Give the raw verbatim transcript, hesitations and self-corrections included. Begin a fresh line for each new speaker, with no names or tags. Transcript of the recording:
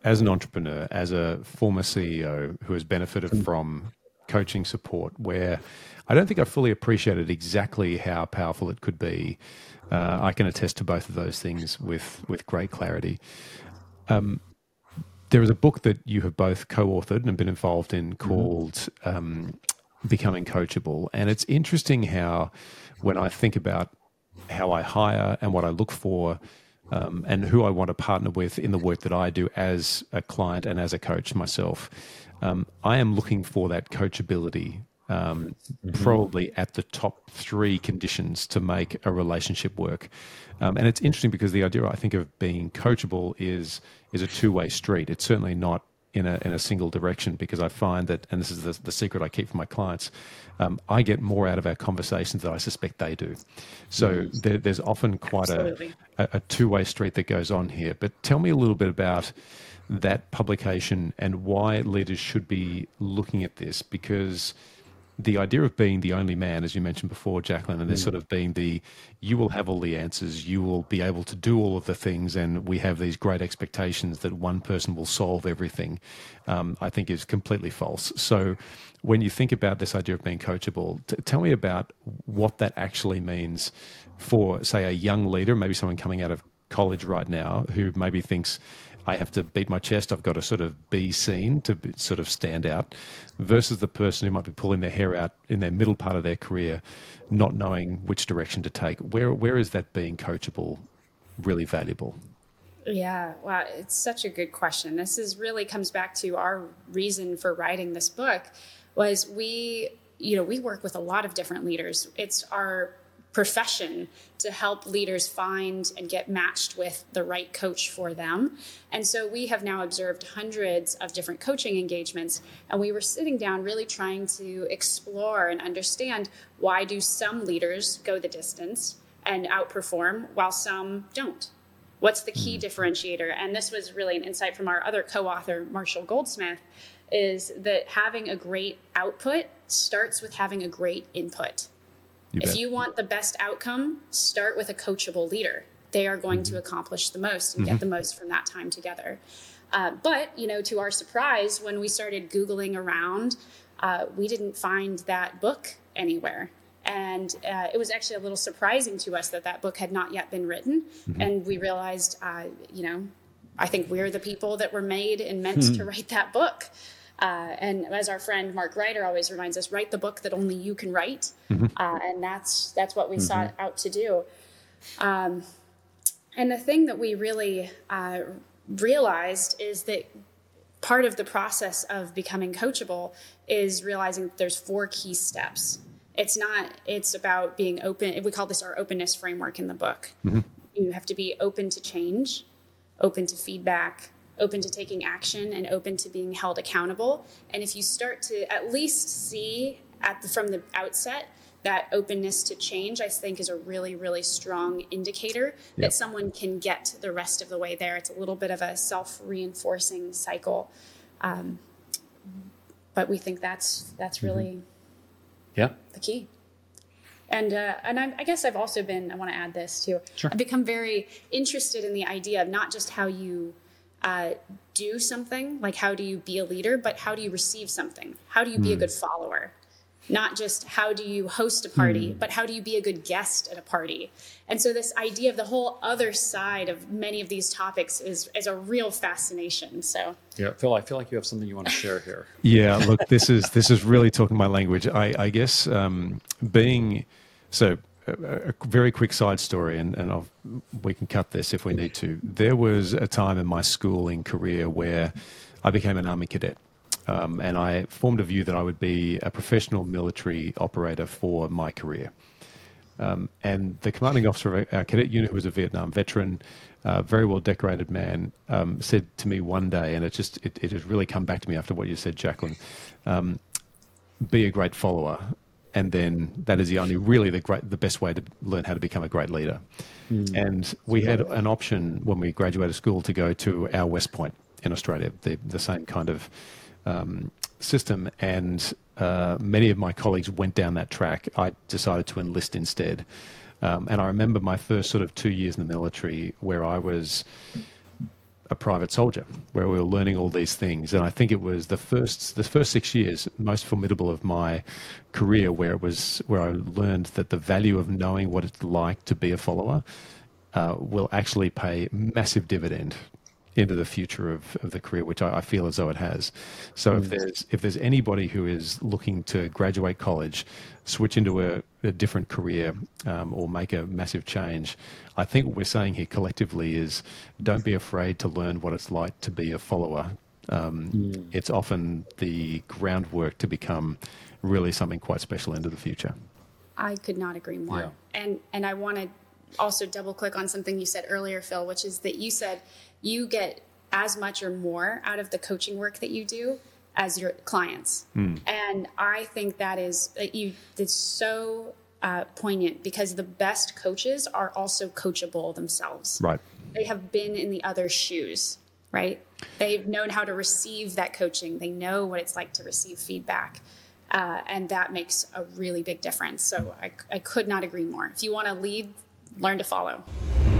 as an entrepreneur, as a former C E O who has benefited from coaching support, where I don't think I fully appreciated exactly how powerful it could be. Uh, I can attest to both of those things with with great clarity. Um, there is a book that you have both co-authored and been involved in
Mm-hmm.
called um, Becoming Coachable, and it's interesting how when I think about how I hire and what I look for, um, and who I want to partner with in the work that I do as a client and as a coach myself. Um, I am looking for that coachability, um,
Mm-hmm.
probably at the top three conditions to make a relationship work. Um, and it's interesting because the idea I think of being coachable is is a two way street. It's certainly not in a in a single direction, because I find that, and this is the, the secret I keep for my clients, um, I get more out of our conversations than I suspect they do. So
Mm-hmm.
there, there's often quite a,
Absolutely.
a, a two way street that goes on here. But tell me a little bit about that publication and why leaders should be looking at this, because the idea of being the only man, as you mentioned before, Jacqueline, and this sort of being the, you will have all the answers, you will be able to do all of the things, and we have these great expectations that one person will solve everything, um, I think is completely false. So when you think about this idea of being coachable, t- tell me about what that actually means for, say, a young leader, maybe someone coming out of college right now who maybe thinks, I have to beat my chest, I've got to sort of be seen to be, sort of stand out, versus the person who might be pulling their hair out in their middle part of their career, not knowing which direction to take. Where where is that being coachable really valuable?
Yeah, wow, it's such a good question. This is really comes back to our reason for writing this book was we, you know, we work with a lot of different leaders. It's our profession to help leaders find and get matched with the right coach for them. And so we have now observed hundreds of different coaching engagements, and we were sitting down really trying to explore and understand, why do some leaders go the distance and outperform while some don't? What's the key differentiator? And this was really an insight from our other co-author, Marshall Goldsmith, is that having a great output starts with having a great input.
You
If
bet.
you want the best outcome, start with a coachable leader. They are going to accomplish the most and get the most from that time together. Uh, but, you know, to our surprise, when we started Googling around, uh, we didn't find that book anywhere. And uh, it was actually a little surprising to us that that book had not yet been written. And we realized, uh, you know, I think we're the people that were made and meant to write that book. Uh, and as our friend Mark Ryder always reminds us, write the book that only you can write. Uh, and that's that's what we
Mm-hmm.
sought out to do. Um, and the thing that we really uh, realized is that part of the process of becoming coachable is realizing that there's four key steps. It's not, it's about being open. We call this our openness framework in the book. You have to be open to change, open to feedback, open to taking action, and open to being held accountable. And if you start to at least see at the, from the outset that openness to change, I think is a really, really strong indicator
Yep.
that someone can get the rest of the way there. It's a little bit of a self-reinforcing cycle. Um, but we think that's that's really
Yeah.
the key. And uh, and I, I guess I've also been, I want to add this too.
Sure.
I've become very interested in the idea of not just how you uh, do something, like how do you be a leader, but how do you receive something? How do you be a good follower? Not just how do you host a party, but how do you be a good guest at a party? And so this idea of the whole other side of many of these topics is, is a real fascination. So
Yeah, Phil, I feel like you have something you want to share here.
Yeah, look, this is this is really talking my language. I, I guess um, being so a, a very quick side story, and, and I'll, we can cut this if we need to. There was a time in my schooling career where I became an Army cadet. Um, and I formed a view that I would be a professional military operator for my career. Um, and the commanding officer of our cadet unit, who was a Vietnam veteran, uh, very well decorated man, um, said to me one day, and it just it, it has really come back to me after what you said, Jacqueline, um, be a great follower, and then that is the only really the great the best way to learn how to become a great leader. Mm. And we had an option when we graduated school to go to our West Point in Australia, the the same kind of Um, system, and uh, many of my colleagues went down that track. I decided to enlist instead. Um, and I remember my first sort of two years in the military where I was a private soldier, where we were learning all these things. And I think it was the first the first six years most formidable of my career, where it was where I learned that the value of knowing what it's like to be a follower uh, will actually pay massive dividend into the future of, of the career, which I, I feel as though it has. So if there's if there's anybody who is looking to graduate college, switch into a, a different career, um, or make a massive change, I think what we're saying here collectively is don't be afraid to learn what it's like to be a follower. Um, mm. It's often the groundwork to become really something quite special into the future.
I could not agree more. Yeah. And and I want to also double click on something you said earlier, Phil, which is that you said you get as much or more out of the coaching work that you do as your clients. Mm. And I think that is that you it's so uh, poignant, because the best coaches are also coachable themselves.
Right.
They have been in the other shoes, right? They've known how to receive that coaching. They know what it's like to receive feedback. Uh, and that makes a really big difference. So I, I could not agree more. If you want to lead, learn to follow.